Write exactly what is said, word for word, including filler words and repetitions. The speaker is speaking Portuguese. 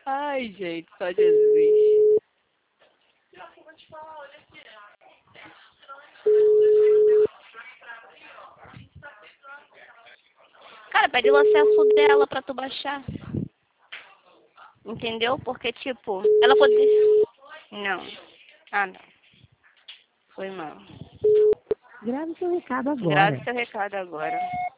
Ai, gente, só Jesus. Cara, pede o acesso dela pra tu baixar. Entendeu? Porque, tipo, ela pode... Não. Ah, não. Foi mal. Grave seu recado Grave agora. seu recado agora.